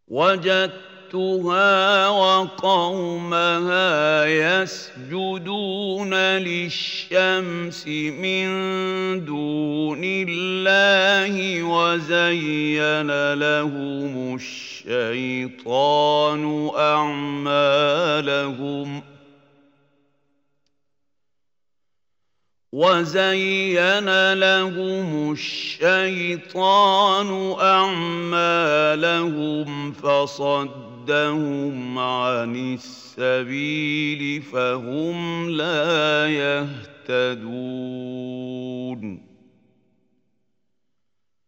وجدتها وقومها يسجدون للشمس من دون الله وزين لهم الشيطان أعمالهم فصدهم عن السبيل فهم لا يهتدون.